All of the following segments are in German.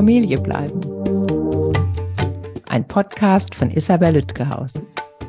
Familie bleiben. Ein Podcast von Isabel Lütgehaus.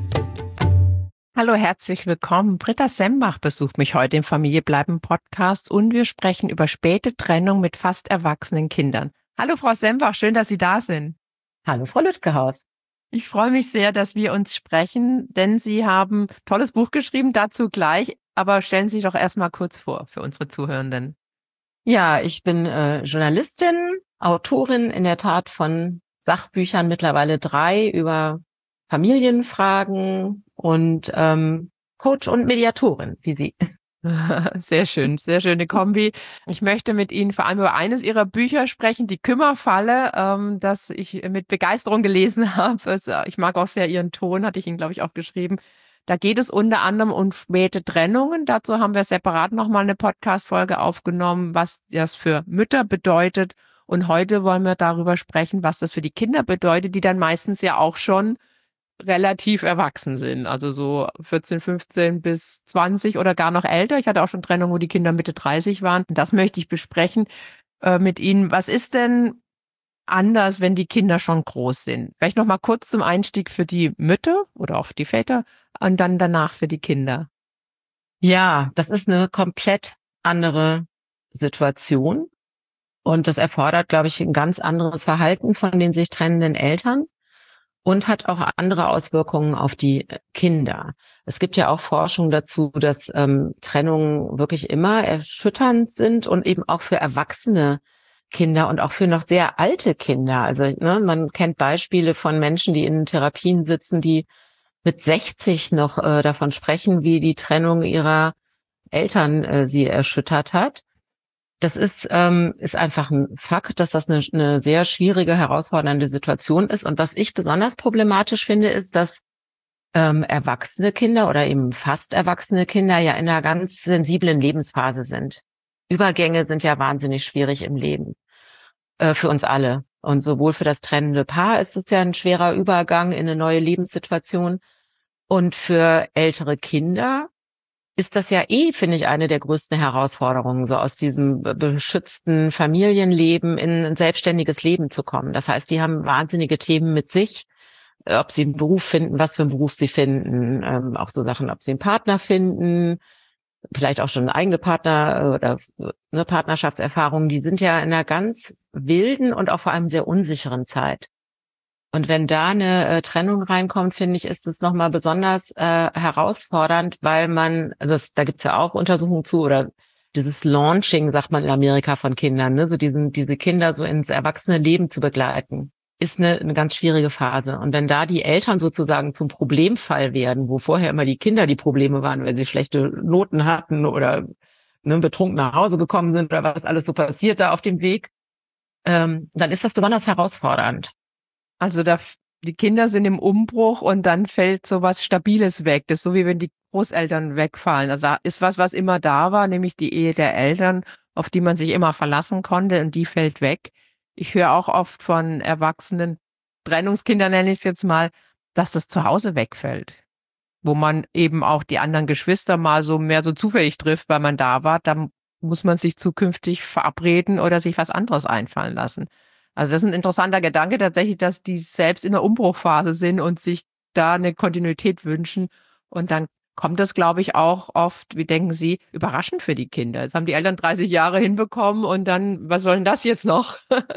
Hallo, herzlich willkommen. Britta Sembach besucht mich heute im Familie bleiben Podcast und wir sprechen über späte Trennung mit fast erwachsenen Kindern. Hallo, Frau Sembach, schön, dass Sie da sind. Hallo, Frau Lütgehaus. Ich freue mich sehr, dass wir uns sprechen, denn Sie haben ein tolles Buch geschrieben, dazu gleich. Aber stellen Sie sich doch erstmal kurz vor für unsere Zuhörenden. Ja, ich bin Journalistin, Autorin in der Tat von Sachbüchern, mittlerweile 3 über Familienfragen und Coach und Mediatorin, wie Sie. Sehr schön, sehr schöne Kombi. Ich möchte mit Ihnen vor allem über eines Ihrer Bücher sprechen, die Kümmerfalle, das ich mit Begeisterung gelesen habe. Ich mag auch sehr Ihren Ton, hatte ich Ihnen, glaube ich, auch geschrieben. Da geht es unter anderem um späte Trennungen. Dazu haben wir separat nochmal eine Podcast-Folge aufgenommen, was das für Mütter bedeutet. Und heute wollen wir darüber sprechen, was das für die Kinder bedeutet, die dann meistens ja auch schon relativ erwachsen sind. Also so 14, 15 bis 20 oder gar noch älter. Ich hatte auch schon Trennungen, wo die Kinder Mitte 30 waren. Das möchte ich besprechen mit Ihnen. Was ist denn anders, wenn die Kinder schon groß sind? Vielleicht noch mal kurz zum Einstieg für die Mütter oder auch die Väter und dann danach für die Kinder. Ja, das ist eine komplett andere Situation und das erfordert, glaube ich, ein ganz anderes Verhalten von den sich trennenden Eltern und hat auch andere Auswirkungen auf die Kinder. Es gibt ja auch Forschung dazu, dass Trennungen wirklich immer erschütternd sind und eben auch für erwachsene Kinder und auch für noch sehr alte Kinder. Also man kennt Beispiele von Menschen, die in Therapien sitzen, die mit 60 noch davon sprechen, wie die Trennung ihrer Eltern sie erschüttert hat. Das ist einfach ein Fakt, dass das eine sehr schwierige, herausfordernde Situation ist. Und was ich besonders problematisch finde, ist, dass erwachsene Kinder oder eben fast erwachsene Kinder ja in einer ganz sensiblen Lebensphase sind. Übergänge sind ja wahnsinnig schwierig im Leben für uns alle. Und sowohl für das trennende Paar ist es ja ein schwerer Übergang in eine neue Lebenssituation. Und für ältere Kinder ist das ja finde ich, eine der größten Herausforderungen, so aus diesem beschützten Familienleben in ein selbstständiges Leben zu kommen. Das heißt, die haben wahnsinnige Themen mit sich, ob sie einen Beruf finden, was für einen Beruf sie finden, auch so Sachen, ob sie einen Partner finden, vielleicht auch schon eine eigene Partner oder eine Partnerschaftserfahrung. Die sind ja in einer ganz wilden und auch vor allem sehr unsicheren Zeit. Und wenn da eine Trennung reinkommt, finde ich, ist es nochmal besonders herausfordernd, weil da gibt's ja auch Untersuchungen zu, oder dieses Launching, sagt man in Amerika, von Kindern, ne, so diese Kinder so ins erwachsene Leben zu begleiten, ist eine ganz schwierige Phase. Und wenn da die Eltern sozusagen zum Problemfall werden, wo vorher immer die Kinder die Probleme waren, wenn sie schlechte Noten hatten oder betrunken nach Hause gekommen sind oder was alles so passiert da auf dem Weg, dann ist das besonders herausfordernd. Also die Kinder sind im Umbruch und dann fällt so was Stabiles weg. Das ist so, wie wenn die Großeltern wegfallen. Also da ist was immer da war, nämlich die Ehe der Eltern, auf die man sich immer verlassen konnte, und die fällt weg. Ich höre auch oft von erwachsenen Trennungskindern, nenne ich es jetzt mal, dass das zu Hause wegfällt, wo man eben auch die anderen Geschwister mal so mehr so zufällig trifft, weil man da war. Dann muss man sich zukünftig verabreden oder sich was anderes einfallen lassen. Also das ist ein interessanter Gedanke tatsächlich, dass die selbst in der Umbruchphase sind und sich da eine Kontinuität wünschen. Und dann kommt das, glaube ich, auch oft, wie denken Sie, überraschend für die Kinder. Jetzt haben die Eltern 30 Jahre hinbekommen und dann, was soll denn das jetzt noch?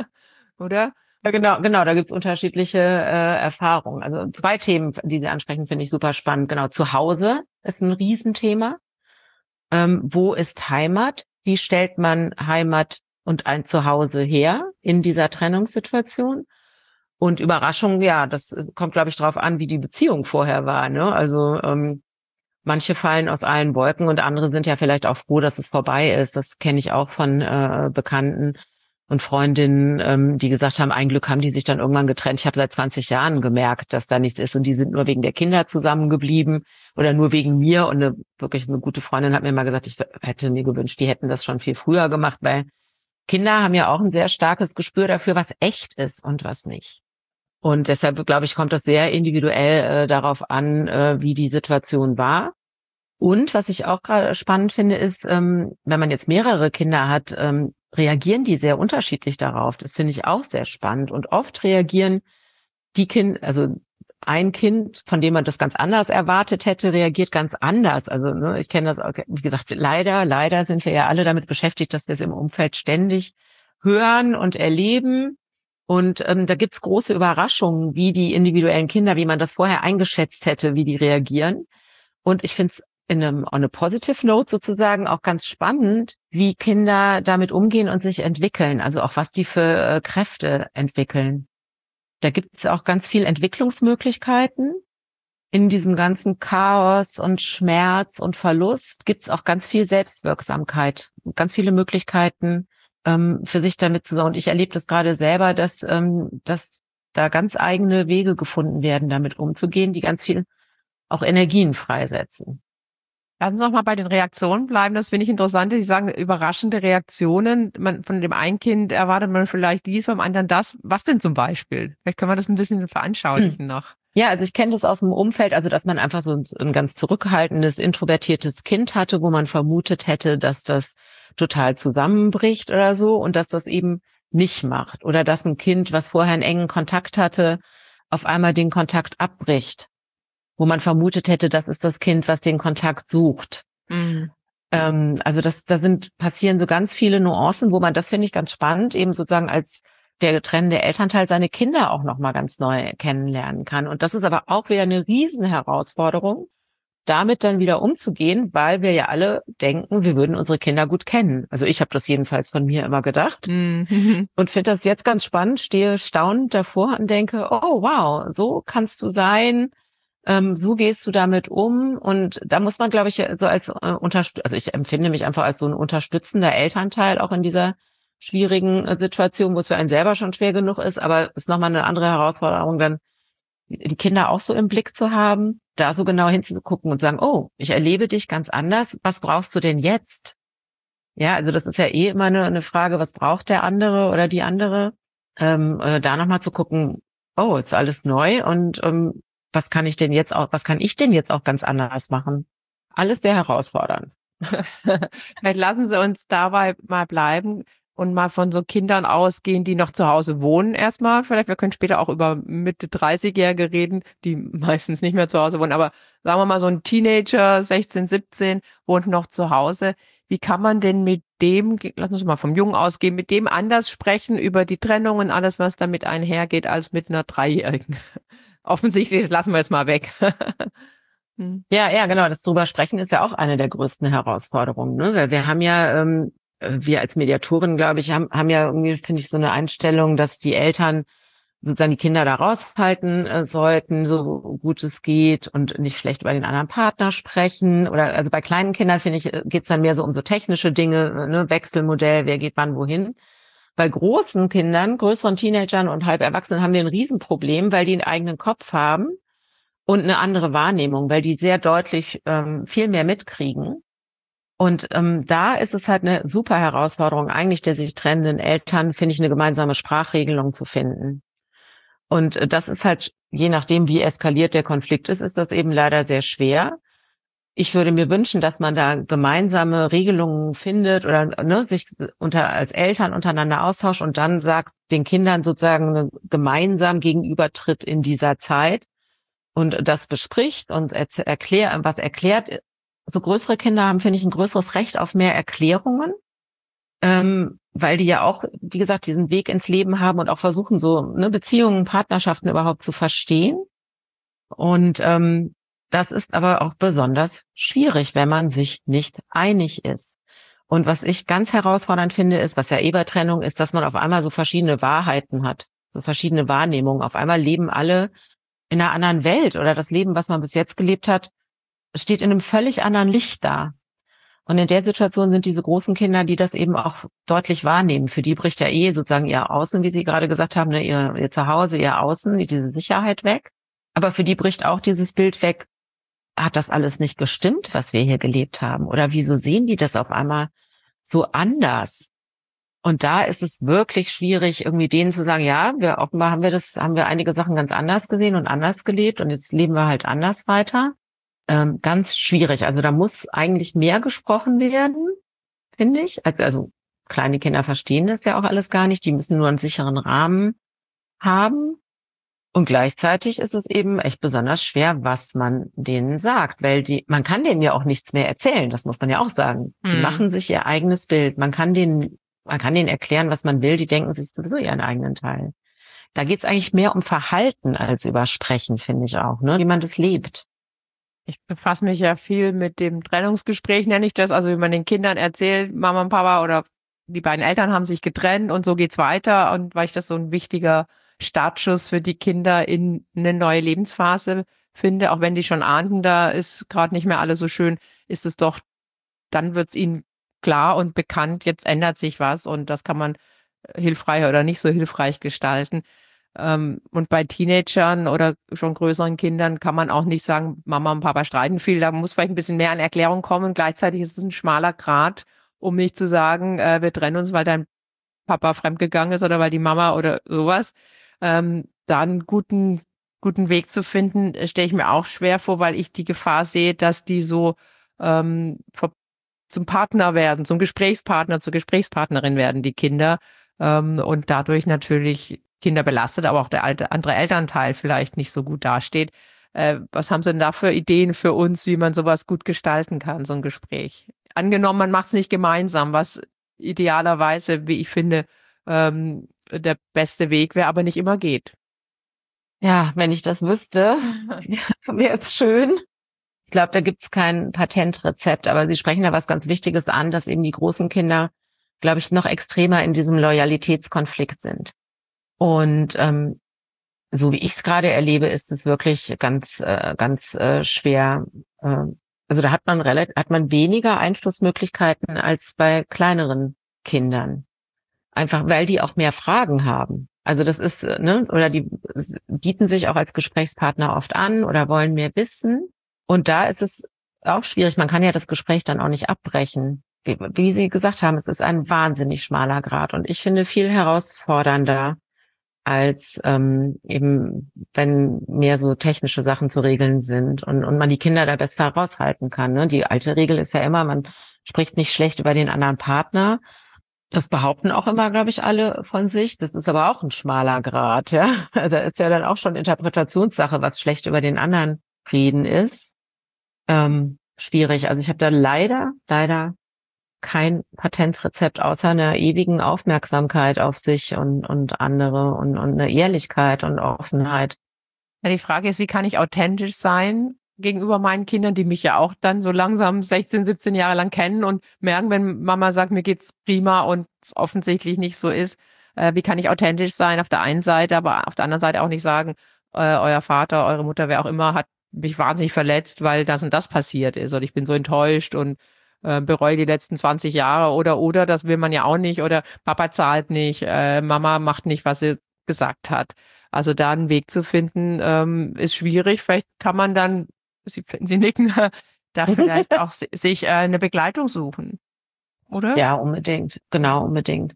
Oder? Ja, genau, da gibt's unterschiedliche Erfahrungen. Also 2 Themen, die Sie ansprechen, finde ich super spannend. Genau, zu Hause ist ein Riesenthema. Wo ist Heimat? Wie stellt man Heimat und ein Zuhause her in dieser Trennungssituation? Und Überraschung, ja, das kommt, glaube ich, drauf an, wie die Beziehung vorher war, ne? Also manche fallen aus allen Wolken und andere sind ja vielleicht auch froh, dass es vorbei ist. Das kenne ich auch von Bekannten und Freundinnen, die gesagt haben, ein Glück haben die sich dann irgendwann getrennt. Ich habe seit 20 Jahren gemerkt, dass da nichts ist und die sind nur wegen der Kinder zusammengeblieben oder nur wegen mir. Und wirklich eine gute Freundin hat mir mal gesagt, ich hätte mir gewünscht, die hätten das schon viel früher gemacht, weil Kinder haben ja auch ein sehr starkes Gespür dafür, was echt ist und was nicht. Und deshalb, glaube ich, kommt das sehr individuell darauf an, wie die Situation war. Und was ich auch gerade spannend finde, ist, wenn man jetzt mehrere Kinder hat, reagieren die sehr unterschiedlich darauf. Das finde ich auch sehr spannend. Und oft reagieren also ein Kind, von dem man das ganz anders erwartet hätte, reagiert ganz anders. Also ne, ich kenne das auch, wie gesagt, leider sind wir ja alle damit beschäftigt, dass wir es im Umfeld ständig hören und erleben. Und da gibt's große Überraschungen, wie die individuellen Kinder, wie man das vorher eingeschätzt hätte, wie die reagieren. Und ich finde es on a positive note sozusagen auch ganz spannend, wie Kinder damit umgehen und sich entwickeln. Also auch was die für Kräfte entwickeln. Da gibt es auch ganz viel Entwicklungsmöglichkeiten. In diesem ganzen Chaos und Schmerz und Verlust gibt es auch ganz viel Selbstwirksamkeit, ganz viele Möglichkeiten für sich damit zu sorgen. Und ich erlebe das gerade selber, dass da ganz eigene Wege gefunden werden, damit umzugehen, die ganz viel auch Energien freisetzen. Lass uns noch mal bei den Reaktionen bleiben. Das finde ich interessant. Sie sagen überraschende Reaktionen. Von dem einen Kind erwartet man vielleicht dies, vom anderen das. Was denn zum Beispiel? Vielleicht können wir das ein bisschen veranschaulichen noch. Ja, also ich kenne das aus dem Umfeld, also dass man einfach so ein ganz zurückhaltendes, introvertiertes Kind hatte, wo man vermutet hätte, dass das total zusammenbricht oder so und dass das eben nicht macht. Oder dass ein Kind, was vorher einen engen Kontakt hatte, auf einmal den Kontakt abbricht, wo man vermutet hätte, das ist das Kind, was den Kontakt sucht. Mhm. Also passieren so ganz viele Nuancen, wo man, das finde ich ganz spannend, eben sozusagen als der trennende Elternteil seine Kinder auch nochmal ganz neu kennenlernen kann. Und das ist aber auch wieder eine Riesenherausforderung, damit dann wieder umzugehen, weil wir ja alle denken, wir würden unsere Kinder gut kennen. Also ich habe das jedenfalls von mir immer gedacht Mhm. und finde das jetzt ganz spannend, stehe staunend davor und denke, oh wow, so kannst du sein, so gehst du damit um. Und da muss man, glaube ich, so also ich empfinde mich einfach als so ein unterstützender Elternteil auch in dieser schwierigen Situation, wo es für einen selber schon schwer genug ist, aber es ist nochmal eine andere Herausforderung, dann die Kinder auch so im Blick zu haben, da so genau hinzugucken und sagen, oh, ich erlebe dich ganz anders, was brauchst du denn jetzt? Ja, also das ist ja eh immer eine Frage, was braucht der andere oder die andere? Da nochmal zu gucken, oh, ist alles neu und was kann ich denn jetzt auch ganz anders machen? Alles sehr herausfordernd. Vielleicht lassen Sie uns dabei mal bleiben und mal von so Kindern ausgehen, die noch zu Hause wohnen erstmal. Vielleicht, wir können später auch über Mitte 30-Jährige reden, die meistens nicht mehr zu Hause wohnen. Aber sagen wir mal, so ein Teenager, 16, 17, wohnt noch zu Hause. Wie kann man denn mit dem, lass uns mal vom Jungen ausgehen, mit dem anders sprechen über die Trennung und alles, was damit einhergeht, als mit einer Dreijährigen? Offensichtlich, das lassen wir jetzt mal weg. Hm. Ja, genau. Das drüber sprechen ist ja auch eine der größten Herausforderungen, ne? Weil wir haben ja, wir als Mediatorin, glaube ich, haben ja irgendwie, finde ich, so eine Einstellung, dass die Eltern sozusagen die Kinder da raushalten sollten, so gut es geht und nicht schlecht über den anderen Partner sprechen. Oder also bei kleinen Kindern, finde ich, geht es dann mehr so um so technische Dinge, ne? Wechselmodell, wer geht wann wohin. Bei großen Kindern, größeren Teenagern und Halberwachsenen haben wir ein Riesenproblem, weil die einen eigenen Kopf haben und eine andere Wahrnehmung, weil die sehr deutlich viel mehr mitkriegen. Und da ist es halt eine super Herausforderung, eigentlich der sich trennenden Eltern, finde ich, eine gemeinsame Sprachregelung zu finden. Und das ist halt, je nachdem, wie eskaliert der Konflikt ist das eben leider sehr schwer. Ich würde mir wünschen, dass man da gemeinsame Regelungen findet oder ne, sich als Eltern untereinander austauscht und dann sagt den Kindern sozusagen gemeinsam gegenübertritt in dieser Zeit und das bespricht und erklärt. So größere Kinder haben, finde ich, ein größeres Recht auf mehr Erklärungen, weil die ja auch, wie gesagt, diesen Weg ins Leben haben und auch versuchen, so ne, Beziehungen, Partnerschaften überhaupt zu verstehen. Und das ist aber auch besonders schwierig, wenn man sich nicht einig ist. Und was ich ganz herausfordernd finde, ist, was ja eh bei Trennung ist, dass man auf einmal so verschiedene Wahrheiten hat, so verschiedene Wahrnehmungen. Auf einmal leben alle in einer anderen Welt oder das Leben, was man bis jetzt gelebt hat, steht in einem völlig anderen Licht da. Und in der Situation sind diese großen Kinder, die das eben auch deutlich wahrnehmen. Für die bricht ja eh sozusagen ihr Außen, wie Sie gerade gesagt haben, ne, ihr Zuhause, ihr Außen, diese Sicherheit weg. Aber für die bricht auch dieses Bild weg. Hat das alles nicht gestimmt, was wir hier gelebt haben? Oder wieso sehen die das auf einmal so anders? Und da ist es wirklich schwierig, irgendwie denen zu sagen, ja, offenbar haben wir einige Sachen ganz anders gesehen und anders gelebt und jetzt leben wir halt anders weiter. Ganz schwierig. Also da muss eigentlich mehr gesprochen werden, finde ich. Also kleine Kinder verstehen das ja auch alles gar nicht. Die müssen nur einen sicheren Rahmen haben. Und gleichzeitig ist es eben echt besonders schwer, was man denen sagt, weil man kann denen ja auch nichts mehr erzählen. Das muss man ja auch sagen. Die Hm. machen sich ihr eigenes Bild. Man kann denen erklären, was man will. Die denken sich sowieso ihren eigenen Teil. Da geht's eigentlich mehr um Verhalten als über Sprechen, finde ich auch, ne? Wie man das lebt. Ich befasse mich ja viel mit dem Trennungsgespräch, nenne ich das. Also wie man den Kindern erzählt, Mama und Papa oder die beiden Eltern haben sich getrennt und so geht's weiter. Und weil ich das so ein wichtiger Startschuss für die Kinder in eine neue Lebensphase finde, auch wenn die schon ahnten, da ist gerade nicht mehr alles so schön, ist es doch, dann wird's ihnen klar und bekannt, jetzt ändert sich was und das kann man hilfreich oder nicht so hilfreich gestalten. Und bei Teenagern oder schon größeren Kindern kann man auch nicht sagen, Mama und Papa streiten viel. Da muss vielleicht ein bisschen mehr an Erklärung kommen. Gleichzeitig ist es ein schmaler Grat, um nicht zu sagen, wir trennen uns, weil dein Papa fremdgegangen ist oder weil die Mama oder sowas. Da einen guten Weg zu finden, stelle ich mir auch schwer vor, weil ich die Gefahr sehe, dass die so zum Partner werden, zum Gesprächspartner, zur Gesprächspartnerin werden, die Kinder. Und dadurch natürlich Kinder belastet, aber auch der andere Elternteil vielleicht nicht so gut dasteht. Was haben Sie denn da für Ideen für uns, wie man sowas gut gestalten kann, so ein Gespräch? Angenommen, man macht es nicht gemeinsam, was idealerweise, wie ich finde, der beste Weg wäre, aber nicht immer geht. Ja, wenn ich das wüsste, wäre es schön. Ich glaube, da gibt's kein Patentrezept, aber Sie sprechen da was ganz Wichtiges an, dass eben die großen Kinder, glaube ich, noch extremer in diesem Loyalitätskonflikt sind. Und so wie ich es gerade erlebe, ist es wirklich ganz schwer. Also da hat man weniger Einflussmöglichkeiten als bei kleineren Kindern. Einfach weil die auch mehr Fragen haben. Also das ist, ne, oder die bieten sich auch als Gesprächspartner oft an oder wollen mehr wissen. Und da ist es auch schwierig. Man kann ja das Gespräch dann auch nicht abbrechen. Wie Sie gesagt haben, es ist ein wahnsinnig schmaler Grat. Und ich finde viel herausfordernder als eben, wenn mehr so technische Sachen zu regeln sind und man die Kinder da besser raushalten kann. Ne? Die alte Regel ist ja immer, man spricht nicht schlecht über den anderen Partner. Das behaupten auch immer, glaube ich, alle von sich. Das ist aber auch ein schmaler Grat, ja. Da ist ja dann auch schon Interpretationssache, was schlecht über den anderen reden ist. Schwierig. Also ich habe da leider kein Patentrezept außer einer ewigen Aufmerksamkeit auf sich und andere und eine Ehrlichkeit und Offenheit. Ja, die Frage ist, wie kann ich authentisch sein gegenüber meinen Kindern, die mich ja auch dann so langsam 16, 17 Jahre lang kennen und merken, wenn Mama sagt, mir geht's prima und es offensichtlich nicht so ist. Wie kann ich authentisch sein auf der einen Seite, aber auf der anderen Seite auch nicht sagen, euer Vater, eure Mutter, wer auch immer, hat mich wahnsinnig verletzt, weil das und das passiert ist oder ich bin so enttäuscht und bereue die letzten 20 Jahre oder, das will man ja auch nicht oder Papa zahlt nicht, Mama macht nicht, was sie gesagt hat. Also da einen Weg zu finden, ist schwierig. Vielleicht kann man dann, Sie nicken, da vielleicht auch sich eine Begleitung suchen, oder? Ja, unbedingt. Genau, unbedingt.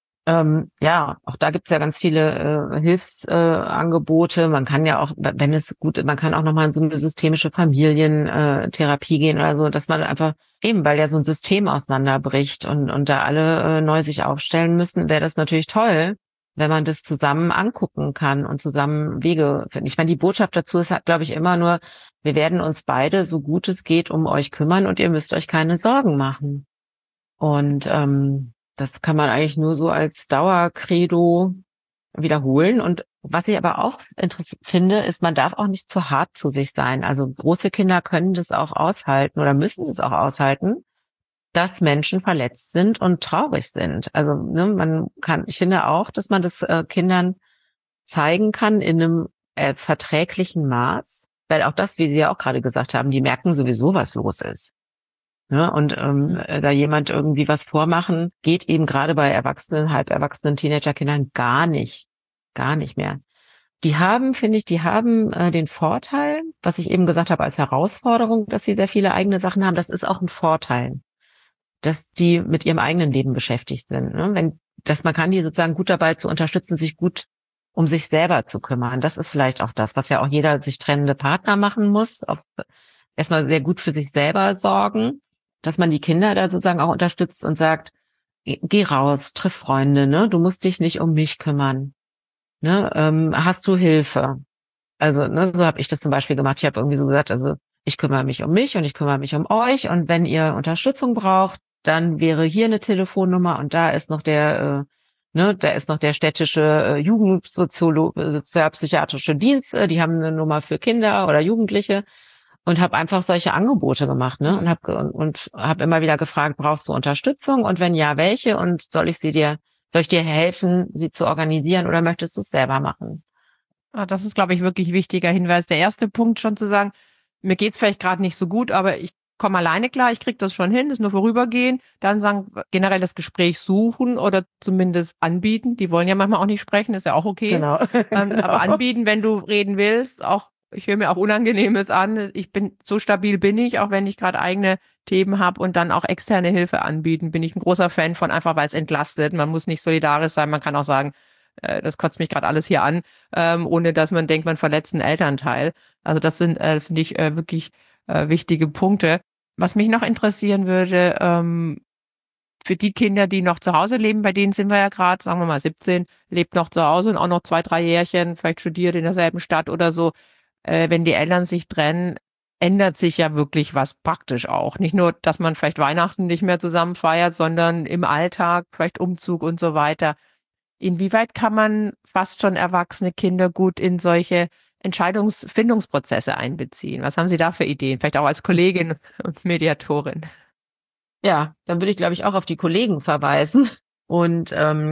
Ja, auch da gibt's ja ganz viele Hilfsangebote. Man kann ja auch, wenn es gut ist, man kann auch nochmal in so eine systemische Familientherapie gehen oder so, dass man einfach eben, weil ja so ein System auseinanderbricht und da alle neu sich aufstellen müssen, wäre das natürlich toll, wenn man das zusammen angucken kann und zusammen Wege finden. Ich meine, die Botschaft dazu ist, glaube ich, immer nur, wir werden uns beide, so gut es geht, um euch kümmern und ihr müsst euch keine Sorgen machen. Und das kann man eigentlich nur so als Dauercredo wiederholen. Und was ich aber auch interessant finde, ist, man darf auch nicht zu hart zu sich sein. Also große Kinder können das auch aushalten oder müssen es auch aushalten, dass Menschen verletzt sind und traurig sind. Also ne, ich finde auch, dass man das Kindern zeigen kann in einem verträglichen Maß, weil auch das, wie Sie ja auch gerade gesagt haben, die merken sowieso, was los ist. Ne? Und da jemand irgendwie was vormachen, geht eben gerade bei erwachsenen, halberwachsenen Teenagerkindern gar nicht mehr. Die haben, finde ich, den Vorteil, was ich eben gesagt habe als Herausforderung, dass sie sehr viele eigene Sachen haben, das ist auch ein Vorteil, dass die mit ihrem eigenen Leben beschäftigt sind. Ne? Dass man kann die sozusagen gut dabei zu unterstützen, sich gut um sich selber zu kümmern. Das ist vielleicht auch das, was ja auch jeder sich trennende Partner machen muss. Erstmal sehr gut für sich selber sorgen, dass man die Kinder da sozusagen auch unterstützt und sagt, geh raus, triff Freunde, ne? Du musst dich nicht um mich kümmern, ne? Hast du Hilfe? Also, ne, so habe ich das zum Beispiel gemacht. Ich habe irgendwie so gesagt, also ich kümmere mich um mich und ich kümmere mich um euch. Und wenn ihr Unterstützung braucht, dann wäre hier eine Telefonnummer und da ist noch da ist noch der städtische sozialpsychiatrische Dienst. Die haben eine Nummer für Kinder oder Jugendliche und habe einfach solche Angebote gemacht, ne? Und Mhm. hab immer wieder gefragt, brauchst du Unterstützung? Und wenn ja, welche? Und soll ich dir helfen, sie zu organisieren oder möchtest du es selber machen? Ah, das ist, glaube ich, wirklich wichtiger Hinweis. Der erste Punkt schon zu sagen, mir geht's vielleicht gerade nicht so gut, aber ich komme alleine klar, ich kriege das schon hin, ist nur vorübergehend. Dann sagen, generell das Gespräch suchen oder zumindest anbieten. Die wollen ja manchmal auch nicht sprechen, ist ja auch okay. Genau, Aber genau. anbieten, wenn du reden willst, auch, ich höre mir auch Unangenehmes an. Ich bin, so stabil bin ich, auch wenn ich gerade eigene Themen habe und dann auch externe Hilfe anbieten, bin ich ein großer Fan von, einfach weil es entlastet. Man muss nicht solidarisch sein, man kann auch sagen, das kotzt mich gerade alles hier an, ohne dass man denkt, man verletzt einen Elternteil. Also das sind, finde ich, wirklich wichtige Punkte. Was mich noch interessieren würde, für die Kinder, die noch zu Hause leben, bei denen sind wir ja gerade, sagen wir mal 17, lebt noch zu Hause und auch noch 2, 3 Jährchen, vielleicht studiert in derselben Stadt oder so. Wenn die Eltern sich trennen, ändert sich ja wirklich was praktisch auch. Nicht nur, dass man vielleicht Weihnachten nicht mehr zusammen feiert, sondern im Alltag, vielleicht Umzug und so weiter. Inwieweit kann man fast schon erwachsene Kinder gut in solche Entscheidungsfindungsprozesse einbeziehen? Was haben Sie da für Ideen? Vielleicht auch als Kollegin und Mediatorin. Ja, dann würde ich, glaube ich, auch auf die Kollegen verweisen. Und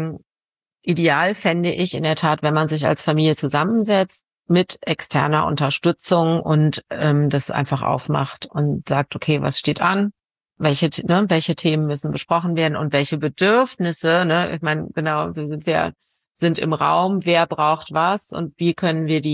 ideal fände ich in der Tat, wenn man sich als Familie zusammensetzt mit externer Unterstützung und das einfach aufmacht und sagt, okay, was steht an? Welche Themen müssen besprochen werden und welche Bedürfnisse, ne? Ich meine, genau, sind im Raum, wer braucht was und wie können wir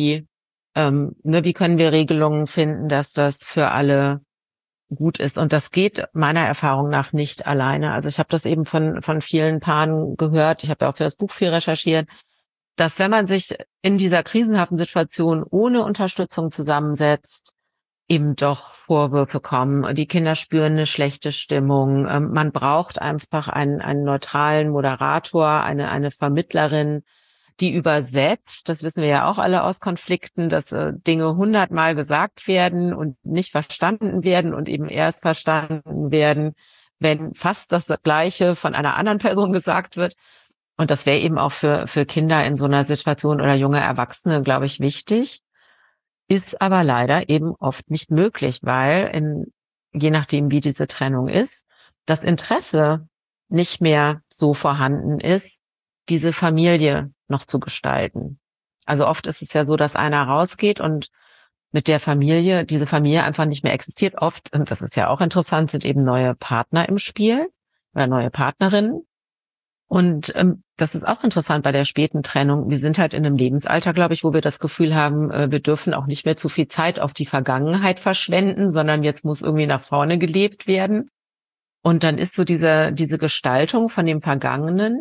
wie können wir Regelungen finden, dass das für alle gut ist. Und das geht meiner Erfahrung nach nicht alleine. Also ich habe das eben von vielen Paaren gehört. Ich habe ja auch für das Buch viel recherchiert, dass wenn man sich in dieser krisenhaften Situation ohne Unterstützung zusammensetzt, eben doch Vorwürfe kommen. Die Kinder spüren eine schlechte Stimmung. Man braucht einfach einen neutralen Moderator, eine Vermittlerin, die übersetzt. Das wissen wir ja auch alle aus Konflikten, dass Dinge 100-mal gesagt werden und nicht verstanden werden und eben erst verstanden werden, wenn fast das Gleiche von einer anderen Person gesagt wird. Und das wäre eben auch für Kinder in so einer Situation oder junge Erwachsene, glaube ich, wichtig. Ist aber leider eben oft nicht möglich, weil je nachdem, wie diese Trennung ist, das Interesse nicht mehr so vorhanden ist, diese Familie noch zu gestalten. Also oft ist es ja so, dass einer rausgeht und mit der Familie, diese Familie einfach nicht mehr existiert. Oft, und das ist ja auch interessant, sind eben neue Partner im Spiel oder neue Partnerinnen. Und das ist auch interessant bei der späten Trennung. Wir sind halt in einem Lebensalter, glaube ich, wo wir das Gefühl haben, wir dürfen auch nicht mehr zu viel Zeit auf die Vergangenheit verschwenden, sondern jetzt muss irgendwie nach vorne gelebt werden. Und dann ist so diese Gestaltung von dem Vergangenen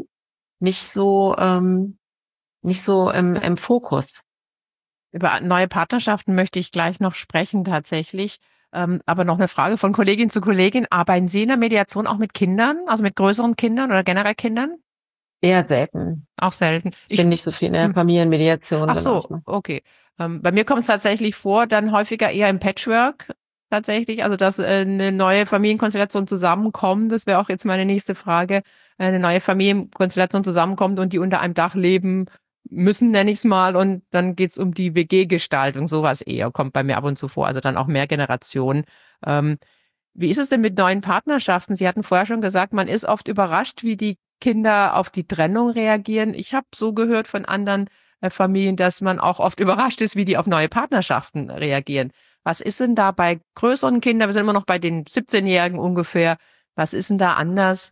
nicht so im Fokus. Über neue Partnerschaften möchte ich gleich noch sprechen, tatsächlich. Aber noch eine Frage von Kollegin zu Kollegin. Arbeiten Sie in der Mediation auch mit Kindern, also mit größeren Kindern oder generell Kindern? Eher selten. Auch selten. Ich bin nicht so viel in der Hm. Familienmediation, Ach genau. so, okay. Bei mir kommt es tatsächlich vor, dann häufiger eher im Patchwork tatsächlich, also dass eine neue Familienkonstellation zusammenkommt. Das wäre auch jetzt meine nächste Frage. Eine neue Familienkonstellation zusammenkommt und die unter einem Dach leben müssen, nenne ich es mal. Und dann geht's um die WG-Gestaltung. Sowas eher kommt bei mir ab und zu vor. Also dann auch mehr Generationen. Ähm, Wie ist es denn mit neuen Partnerschaften? Sie hatten vorher schon gesagt, man ist oft überrascht, wie die Kinder auf die Trennung reagieren. Ich habe so gehört von anderen Familien, dass man auch oft überrascht ist, wie die auf neue Partnerschaften reagieren. Was ist denn da bei größeren Kindern? Wir sind immer noch bei den 17-Jährigen ungefähr. Was ist denn da anders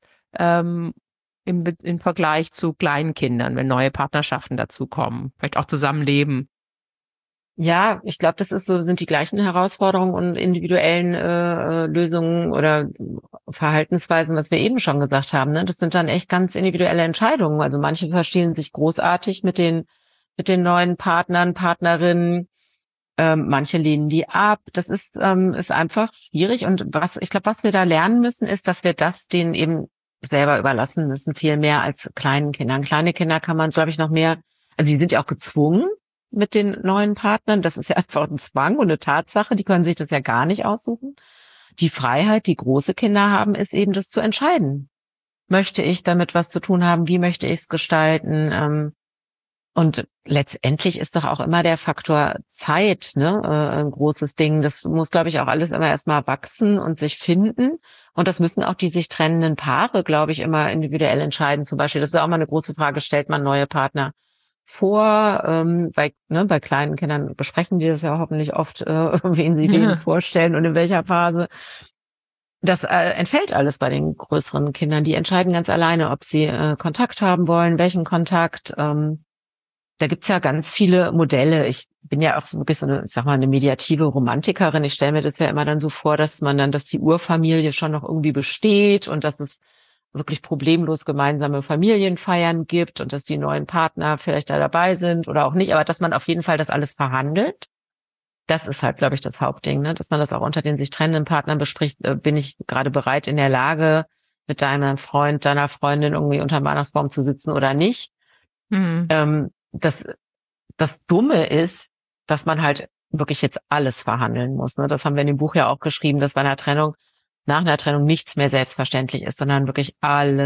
im Vergleich zu kleinen Kindern, wenn neue Partnerschaften dazukommen? Vielleicht auch zusammenleben. Ja, ich glaube, sind die gleichen Herausforderungen und individuellen Lösungen oder Verhaltensweisen, was wir eben schon gesagt haben. Ne? Das sind dann echt ganz individuelle Entscheidungen. Also manche verstehen sich großartig mit den neuen Partnern, Partnerinnen. Manche lehnen die ab. Das ist einfach schwierig. Und ich glaube, was wir da lernen müssen, ist, dass wir das denen eben selber überlassen müssen, viel mehr als kleinen Kindern. Kleine Kinder kann man, glaube ich, noch mehr, also die sind ja auch gezwungen mit den neuen Partnern. Das ist ja einfach ein Zwang und eine Tatsache. Die können sich das ja gar nicht aussuchen. Die Freiheit, die große Kinder haben, ist eben das zu entscheiden. Möchte ich damit was zu tun haben? Wie möchte ich es gestalten? Und letztendlich ist doch auch immer der Faktor Zeit, ne, ein großes Ding. Das muss, glaube ich, auch alles immer erstmal wachsen und sich finden. Und das müssen auch die sich trennenden Paare, glaube ich, immer individuell entscheiden. Zum Beispiel, das ist auch mal eine große Frage, stellt man neue Partner vor? Bei kleinen Kindern besprechen die das ja hoffentlich oft, wen sie wen vorstellen und in welcher Phase. Das entfällt alles bei den größeren Kindern. Die entscheiden ganz alleine, ob sie Kontakt haben wollen, welchen Kontakt. Da gibt's ja ganz viele Modelle. Ich bin ja auch wirklich so eine, ich sag mal, eine mediative Romantikerin. Ich stelle mir das ja immer dann so vor, dass die Urfamilie schon noch irgendwie besteht und dass es wirklich problemlos gemeinsame Familienfeiern gibt und dass die neuen Partner vielleicht da dabei sind oder auch nicht, aber dass man auf jeden Fall das alles verhandelt. Das ist halt, glaube ich, das Hauptding, ne? Dass man das auch unter den sich trennenden Partnern bespricht. Bin ich gerade bereit, in der Lage, mit deinem Freund, deiner Freundin irgendwie unter dem Weihnachtsbaum zu sitzen oder nicht? Mhm. Das Dumme ist, dass man halt wirklich jetzt alles verhandeln muss, ne? Das haben wir in dem Buch ja auch geschrieben, dass nach einer Trennung nichts mehr selbstverständlich ist, sondern wirklich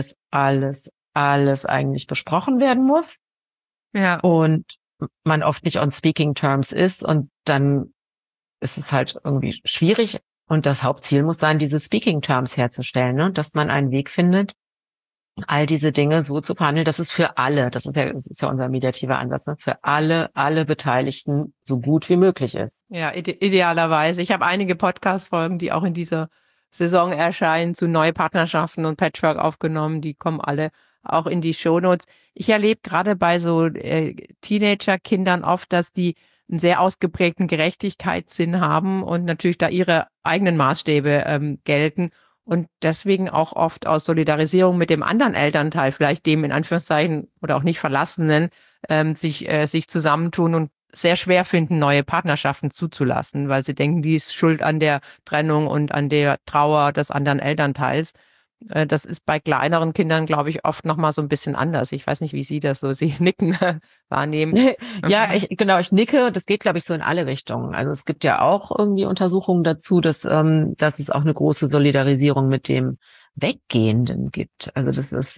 alles eigentlich besprochen werden muss Ja. und man oft nicht on speaking terms ist und dann ist es halt irgendwie schwierig und das Hauptziel muss sein, diese speaking terms herzustellen, ne? Dass man einen Weg findet, all diese Dinge so zu verhandeln, dass es für alle, das ist ja unser mediativer Ansatz, ne? Für alle Beteiligten so gut wie möglich ist. Ja, idealerweise. Ich habe einige Podcast-Folgen, die auch in dieser Saison erscheinen, zu neue Partnerschaften und Patchwork aufgenommen. Die kommen alle auch in die Shownotes. Ich erlebe gerade bei so Teenager-Kindern oft, dass die einen sehr ausgeprägten Gerechtigkeitssinn haben und natürlich da ihre eigenen Maßstäbe gelten und deswegen auch oft aus Solidarisierung mit dem anderen Elternteil, vielleicht dem in Anführungszeichen oder auch nicht Verlassenen, sich zusammentun und sehr schwer finden, neue Partnerschaften zuzulassen, weil sie denken, die ist schuld an der Trennung und an der Trauer des anderen Elternteils. Das ist bei kleineren Kindern, glaube ich, oft noch mal so ein bisschen anders. Ich weiß nicht, wie Sie das so, Sie nicken, wahrnehmen. Ja, ich nicke. Das geht, glaube ich, so in alle Richtungen. Also es gibt ja auch irgendwie Untersuchungen dazu, dass es auch eine große Solidarisierung mit dem Weggehenden gibt. Also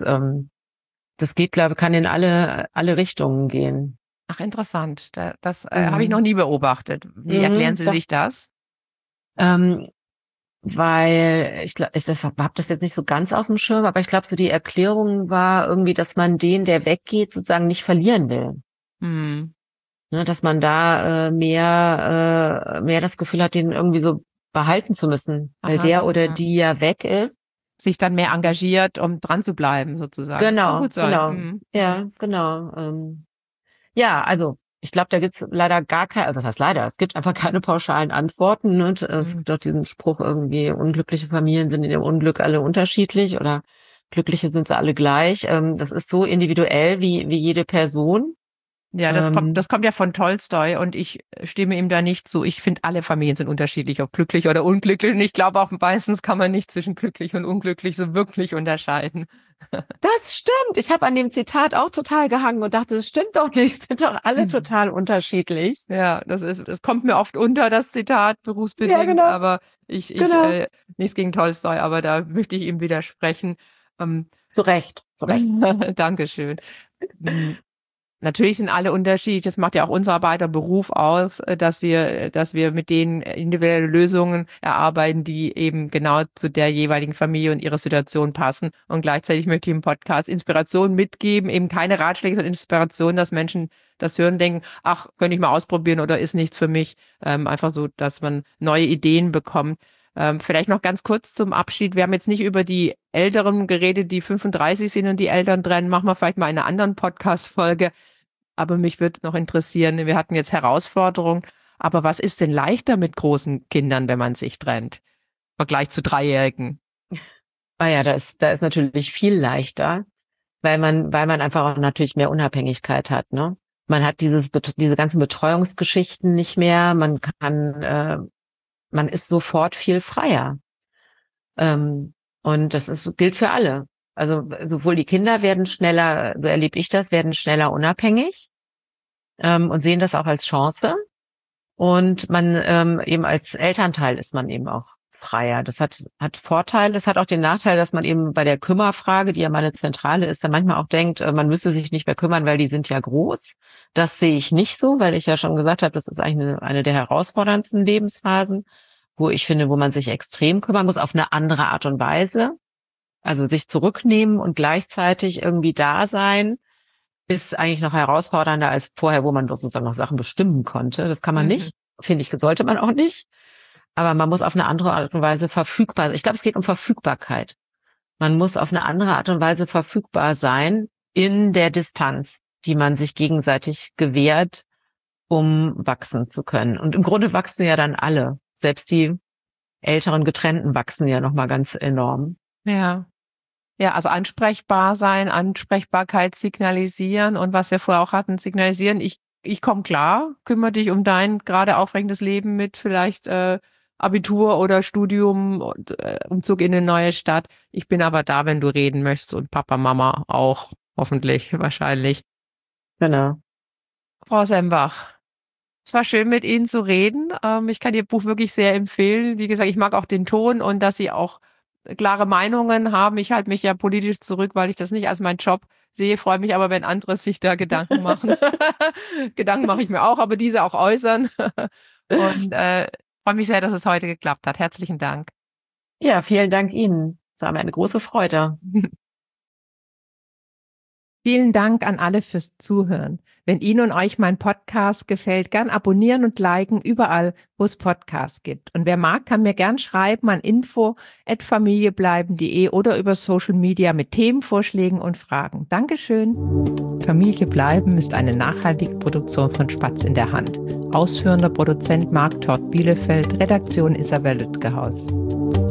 das geht, glaube ich, kann in alle Richtungen gehen. Ach, interessant. Das habe ich noch Mhm. nie beobachtet. Wie erklären Mhm, Sie doch. sich das? Ähm, Weil ich habe das jetzt nicht so ganz auf dem Schirm, aber ich glaube, so die Erklärung war irgendwie, dass man den, der weggeht, sozusagen nicht verlieren will. Hm. Ne, dass man da mehr das Gefühl hat, den irgendwie so behalten zu müssen, weil Aha, der oder die ja weg ist. sich dann mehr engagiert, um dran zu bleiben, sozusagen. Das kann gut sein. Genau, Hm. Hm. ja, genau. Ja, also ich glaube, da gibt's leider gar keine, was heißt leider, es gibt einfach keine pauschalen Antworten. Und es Hm. gibt auch diesen Spruch irgendwie, unglückliche Familien sind in ihrem Unglück alle unterschiedlich oder glückliche sind sie alle gleich. Das ist so individuell wie jede Person. Ja, das Ähm, kommt ja von Tolstoi und ich stimme ihm da nicht zu. Ich finde, alle Familien sind unterschiedlich, ob glücklich oder unglücklich. Und ich glaube auch meistens kann man nicht zwischen glücklich und unglücklich so wirklich unterscheiden. Das stimmt. Ich habe an dem Zitat auch total gehangen und dachte, das stimmt doch nicht. Sind doch alle total unterschiedlich. Ja, das kommt mir oft unter, das Zitat, Ja, berufsbedingt, genau, aber genau. nichts gegen Tolstoi, aber da möchte ich ihm widersprechen. Ähm, Zu Recht, zu Recht. Dankeschön. Hm, Natürlich sind alle unterschiedlich. Das macht ja auch unser beider Beruf aus, dass wir mit denen individuelle Lösungen erarbeiten, die eben genau zu der jeweiligen Familie und ihrer Situation passen. Und gleichzeitig möchte ich im Podcast Inspiration mitgeben, eben keine Ratschläge, sondern Inspiration, dass Menschen das hören, denken, ach, könnte ich mal ausprobieren oder ist nichts für mich. Einfach so, dass man neue Ideen bekommt. Vielleicht noch ganz kurz zum Abschied. Wir haben jetzt nicht über die Älteren geredet, die 35 sind und die Eltern trennen. Machen wir vielleicht mal in einer anderen Podcast-Folge. Aber mich würde noch interessieren, wir hatten jetzt Herausforderungen, aber was ist denn leichter mit großen Kindern, wenn man sich trennt? Im Vergleich zu Dreijährigen. Ah ja, da ist natürlich viel leichter, weil man einfach auch natürlich mehr Unabhängigkeit hat, ne? Man hat diese ganzen Betreuungsgeschichten nicht mehr. Man ist sofort viel freier. Ähm, und gilt für alle. Also sowohl die Kinder werden schneller, so erlebe ich das, werden schneller unabhängig und sehen das auch als Chance. Und man eben als Elternteil ist man eben auch freier. Das hat Vorteile. Es hat auch den Nachteil, dass man eben bei der Kümmerfrage, die ja meine zentrale ist, dann manchmal auch denkt, man müsste sich nicht mehr kümmern, weil die sind ja groß. Das sehe ich nicht so, weil ich ja schon gesagt habe, das ist eigentlich eine der herausforderndsten Lebensphasen, wo ich finde, wo man sich extrem kümmern muss, auf eine andere Art und Weise. Also sich zurücknehmen und gleichzeitig irgendwie da sein, ist eigentlich noch herausfordernder als vorher, wo man sozusagen noch Sachen bestimmen konnte. Das kann man nicht, finde ich, sollte man auch nicht. Aber man muss auf eine andere Art und Weise verfügbar sein. Ich glaube, es geht um Verfügbarkeit. Man muss auf eine andere Art und Weise verfügbar sein in der Distanz, die man sich gegenseitig gewährt, um wachsen zu können. Und im Grunde wachsen ja dann alle. Selbst die älteren Getrennten wachsen ja nochmal ganz enorm. Ja. Ja, also ansprechbar sein, Ansprechbarkeit signalisieren und was wir vorher auch hatten, signalisieren, ich komme klar, kümmere dich um dein gerade aufregendes Leben mit vielleicht Abitur oder Studium und Umzug in eine neue Stadt. Ich bin aber da, wenn du reden möchtest und Papa, Mama auch, hoffentlich, wahrscheinlich. Genau. Frau Sembach, es war schön, mit Ihnen zu reden. Ich kann Ihr Buch wirklich sehr empfehlen. Wie gesagt, ich mag auch den Ton und dass Sie auch klare Meinungen haben. Ich halte mich ja politisch zurück, weil ich das nicht als meinen Job sehe. Freue mich aber, wenn andere sich da Gedanken machen. Gedanken mache ich mir auch, aber diese auch äußern. Und freue mich sehr, dass es heute geklappt hat. Herzlichen Dank. Ja, vielen Dank Ihnen. Es war mir eine große Freude. Vielen Dank an alle fürs Zuhören. Wenn Ihnen und euch mein Podcast gefällt, gern abonnieren und liken überall, wo es Podcasts gibt. Und wer mag, kann mir gern schreiben an info@familiebleiben.de oder über Social Media mit Themenvorschlägen und Fragen. Dankeschön. Familie bleiben ist eine nachhaltige Produktion von Spatz in der Hand. Ausführender Produzent Marc Tort Bielefeld, Redaktion Isabel Lütgehaus.